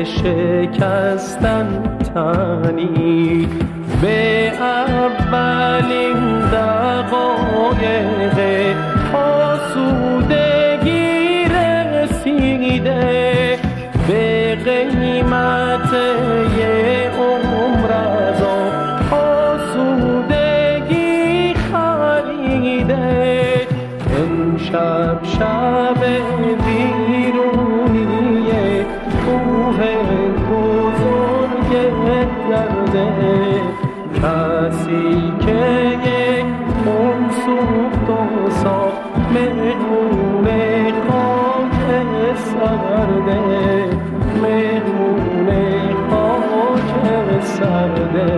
شکستن تنی به اولین دقایق آسودگی رسیده، به قیمت یه عمر از آسودگی خریده. امشب شب ویرونی کوه بزرگ گرده، کسی که یک خون سوخت و ساخت مهمون خاک سرده، مهمون خاک سرده.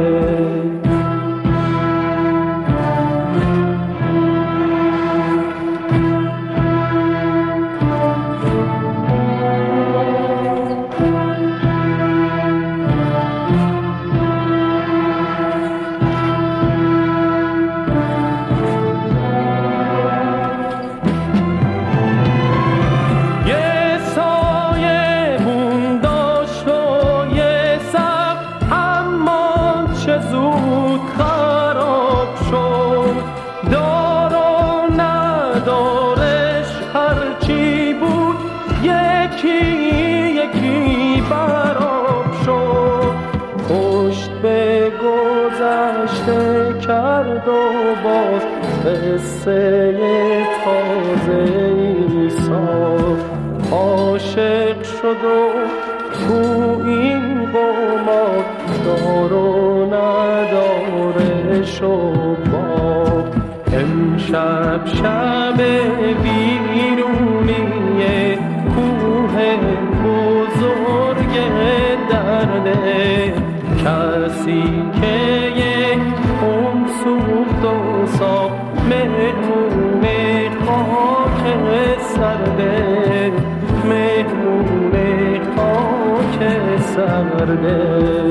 زود خراب شد، دار و ندارش هرچی بود یکی یکی براب شد. پشت به گذشته کرد و باز قصه تازه ای ساخت. عاشق شد و تو این قمار دار و ندارش و باق. امشب شب ویرونی کوه بزرگ درده، کسی که یک خون سوخت و ساخت مهمون خاک سرده، مهمون خاک سرده.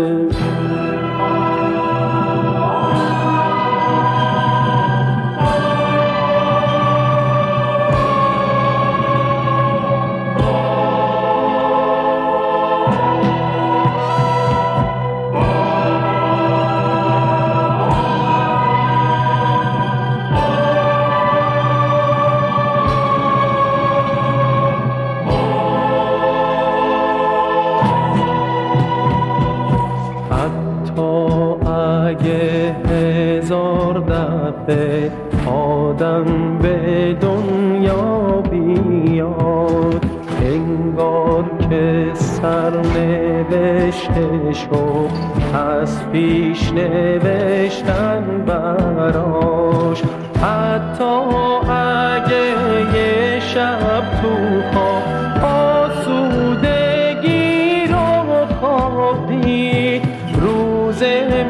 اگه هزار دفعه آدم به دنیا بیاد، انگار که سرنوشتشو از پیش نوشتن براش. حتی اگه یه شب تو خواب آسودگی رو خواب دید، روز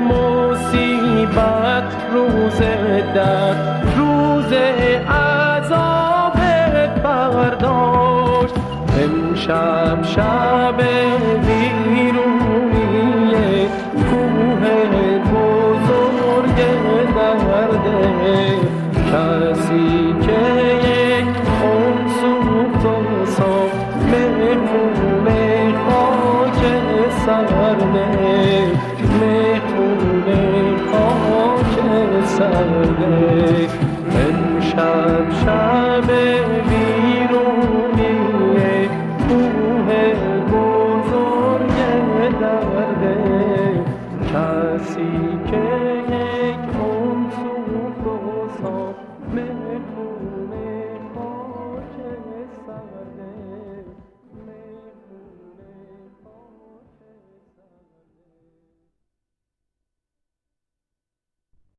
مصیبت، روز درد، روز عذاب برداشت. امشب شب ویرونی کوه بزرگ درده، کسی که یک خون سوخت و ساخت مهمون خاک سرده، مهمون خاک سرده. امشب شب